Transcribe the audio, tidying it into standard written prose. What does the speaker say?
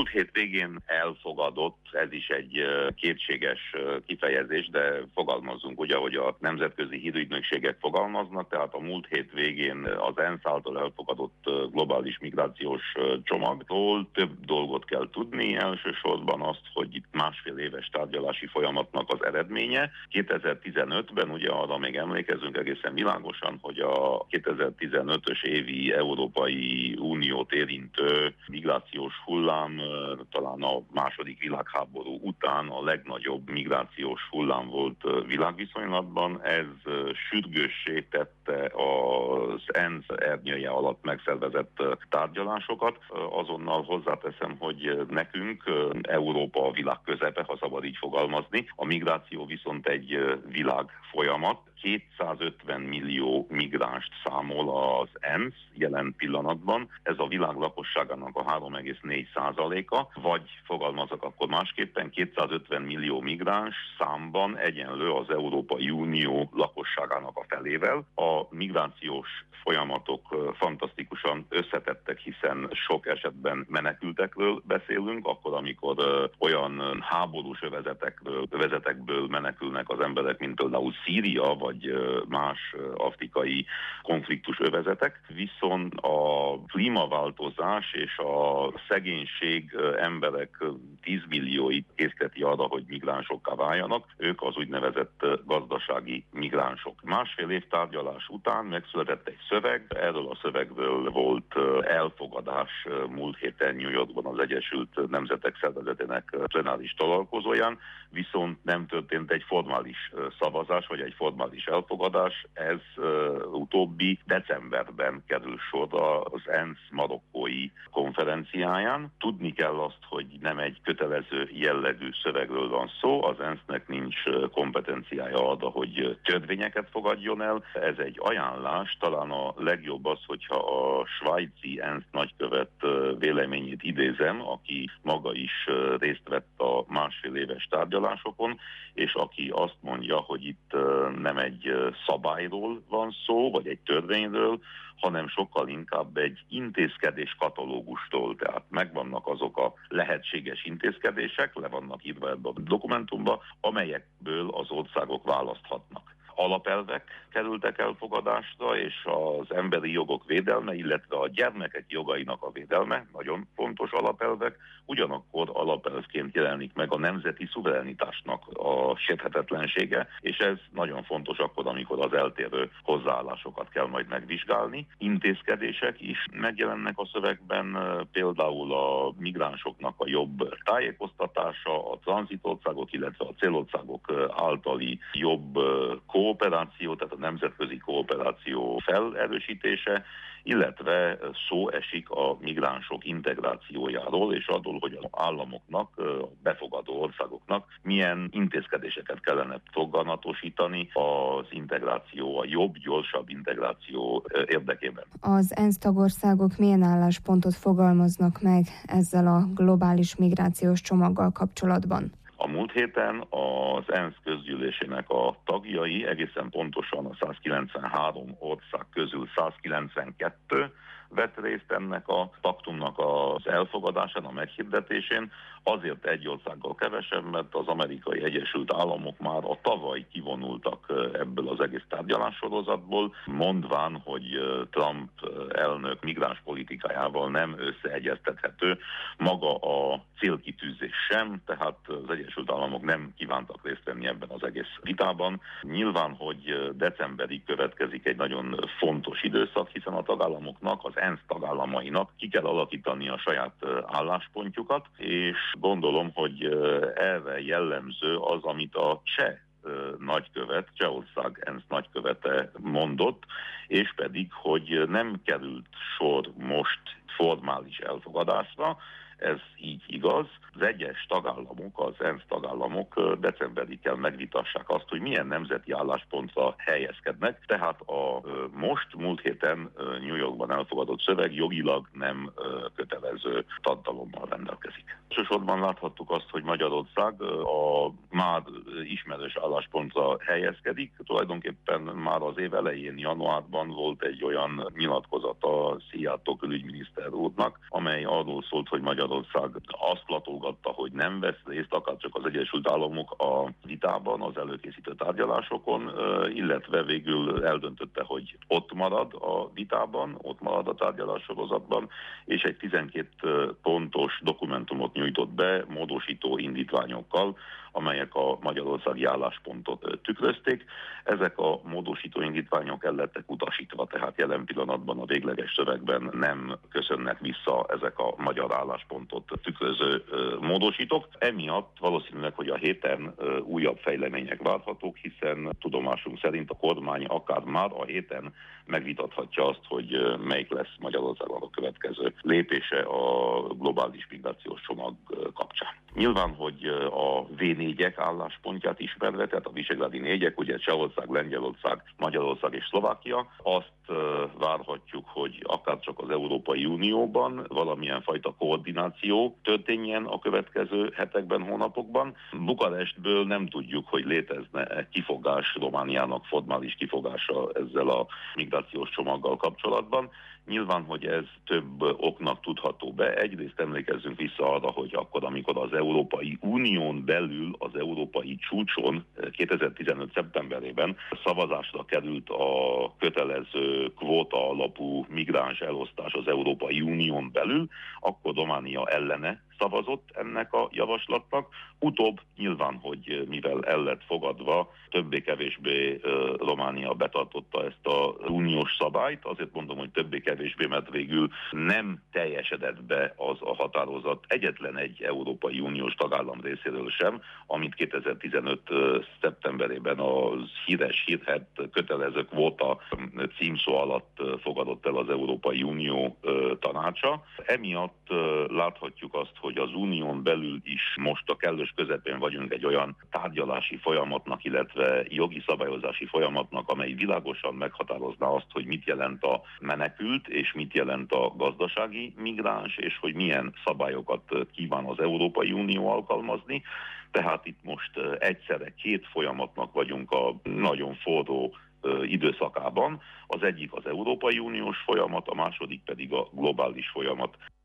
múlt hét végén elfogadott, ez is egy kétséges kifejezés, de fogalmazzunk ugye, hogy a nemzetközi hírügynökségek fogalmaznak, tehát a múlt hét végén az ENSZ által elfogadott globális migrációs csomagról több dolgot kell tudni, elsősorban azt, hogy itt másfél éves tárgyalási folyamatnak az eredménye. 2015-ben ugye arra még emlékezünk egészen világosan, hogy a 2015-ös évi Európai Uniót érintő migrációs hullám talán a második világháború után a legnagyobb migrációs hullám volt világviszonylatban. Ez sürgőssé tette az ENSZ ernyője alatt megszervezett tárgyalásokat. Azonnal hozzáteszem, hogy nekünk Európa a világ közepe, ha szabad így fogalmazni. A migráció viszont egy világ folyamat. 250 millió migránst számol az ENSZ jelen pillanatban. Ez a világ lakosságának a 3,4%-a, vagy fogalmazok akkor másképpen, 250 millió migráns számban egyenlő az Európai Unió lakosságának a felével. A migrációs folyamatok fantasztikusan összetettek, hiszen sok esetben menekültekről beszélünk, akkor amikor olyan háborús övezetekből menekülnek az emberek, mint például Szíria, vagy más afrikai konfliktus övezetek, viszont a klímaváltozás és a szegénység emberek 10 millióit készteti arra, hogy migránsokká váljanak, ők az úgynevezett gazdasági migránsok. Másfél év tárgyalás után megszületett egy szöveg, erről a szövegről volt elfogadás múlt héten New Yorkban az Egyesült Nemzetek Szervezetének plenáris találkozóján, viszont nem történt egy formális szavazás, vagy egy formális elfogadás, ez utóbbi decemberben kerül sor az ENSZ marokkói konferenciáján. Tudni kell azt, hogy nem egy kötelező jellegű szövegről van szó, az ENSZ-nek nincs kompetenciája arra, hogy törvényeket fogadjon el. Ez egy ajánlás, talán a legjobb az, hogyha a svájci ENSZ nagykövet véleményét idézem, aki maga is részt vett a másfél éves tárgyalásokon, és aki azt mondja, hogy itt nem egy szabályról van szó, vagy egy törvényről, hanem sokkal inkább egy intézkedés katalógustól. Tehát megvannak azok a lehetséges intézkedések, le vannak írva ebbe a dokumentumba, amelyekből az országok választhatnak. Alapelvek kerültek elfogadásra, és az emberi jogok védelme, illetve a gyermekek jogainak a védelme, nagyon fontos alapelvek, ugyanakkor alapelvként jelenik meg a nemzeti szuverenitásnak a sérthetetlensége, és ez nagyon fontos akkor, amikor az eltérő hozzáállásokat kell majd megvizsgálni. Intézkedések is megjelennek a szövegben, például a migránsoknak a jobb tájékoztatása, a tranzitországok, illetve a célországok általi jobb kooperáció, tehát a nemzetközi kooperáció felerősítése, illetve szó esik a migránsok integrációjáról, és arról, hogy az államoknak, a befogadó országoknak milyen intézkedéseket kellene foganatosítani az integráció, a jobb, gyorsabb integráció érdekében. Az ENSZ tagországok milyen álláspontot fogalmaznak meg ezzel a globális migrációs csomaggal kapcsolatban? A múlt héten az ENSZ közgyűlésének a tagjai, egészen pontosan a 193 ország közül 192 vett részt ennek a paktumnak az elfogadásán, a meghirdetésén, azért egy országgal kevesebb, mert az Amerikai Egyesült Államok már a tavaly kivonultak ebből az egész tárgyalássorozatból, mondván, hogy Trump elnök migráns politikájával nem összeegyeztethető maga a célkitűzés sem, tehát az Egyesült Államok nem kívántak részt venni ebben az egész vitában. Nyilván, hogy decemberig következik egy nagyon fontos időszak, hiszen a tagállamoknak, az ENSZ tagállamainak ki kell alakítani a saját álláspontjukat, és gondolom, hogy erre jellemző az, amit a cseh nagykövet, Csehország ENSZ nagykövete mondott, és pedig, hogy nem került sor most formális elfogadásra, ez így igaz. Az egyes tagállamok, az ENSZ tagállamok decemberig kell megvitassák azt, hogy milyen nemzeti álláspontra helyezkednek, tehát a múlt héten New Yorkban elfogadott szöveg jogilag nem kötelező tartalommal rendelkezik. Elsősorban láthattuk azt, hogy Magyarország a már ismerős álláspontra helyezkedik. Tulajdonképpen már az év elején, januárban volt egy olyan nyilatkozat a Szijjártó külügyminiszter úrnak, amely arról szólt, hogy Magyarország Magyarország azt latolgatta, hogy nem vesz részt, akár csak az Egyesült Államok a vitában, az előkészítő tárgyalásokon, illetve végül eldöntötte, hogy ott marad a vitában, ott marad a tárgyalássorozatban, és egy 12 pontos dokumentumot nyújtott be módosító indítványokkal, amelyek a magyarországi álláspontot tükrözték. Ezek a módosító indítványok el lettek utasítva, tehát jelen pillanatban a végleges szövegben nem köszönnek vissza ezek a magyar álláspontot tükröző módosítók. Emiatt valószínűleg, hogy a héten újabb fejlemények várhatók, hiszen tudomásunk szerint a kormány akár már a héten megvitathatja azt, hogy melyik lesz Magyarországon a következő lépése a globális migrációs csomag kapcsán. Nyilván, hogy a V4-ek álláspontját ismerve, tehát a visegrádi négyek, ugye Csehország, Lengyelország, Magyarország és Szlovákia, azt várhatjuk, hogy akár csak az Európai Unióban valamilyen fajta koordináció történjen a következő hetekben, hónapokban. Bukarestből nem tudjuk, hogy létezne kifogás Romániának, formális kifogása ezzel a migrációs csomaggal kapcsolatban. Nyilván, hogy ez több oknak tudható be. Egyrészt emlékezzünk vissza arra, hogy akkor, amikor az Európai Unión belül, az európai csúcson 2015. szeptemberében szavazásra került a kötelező kvóta alapú migráns elosztás az Európai Unión belül, akkor Románia ellene szavazott ennek a javaslatnak. Utóbb nyilván, hogy mivel el lett fogadva, többé-kevésbé Románia betartotta ezt az uniós szabályt. Azért mondom, hogy többé-kevésbé, mert végül nem teljesedett be az a határozat egyetlen egy Európai Uniós tagállam részéről sem, amit 2015. szeptemberében az hírhet kötelező kvóta címszó alatt fogadott el az Európai Unió tanácsa. Emiatt láthatjuk azt, hogy az unión belül is most a kellős közepén vagyunk egy olyan tárgyalási folyamatnak, illetve jogi szabályozási folyamatnak, amely világosan meghatározná azt, hogy mit jelent a menekült, és mit jelent a gazdasági migráns, és hogy milyen szabályokat kíván az Európai Unió alkalmazni. Tehát itt most egyszerre két folyamatnak vagyunk a nagyon forró időszakában. Az egyik az Európai Uniós folyamat, a második pedig a globális folyamat.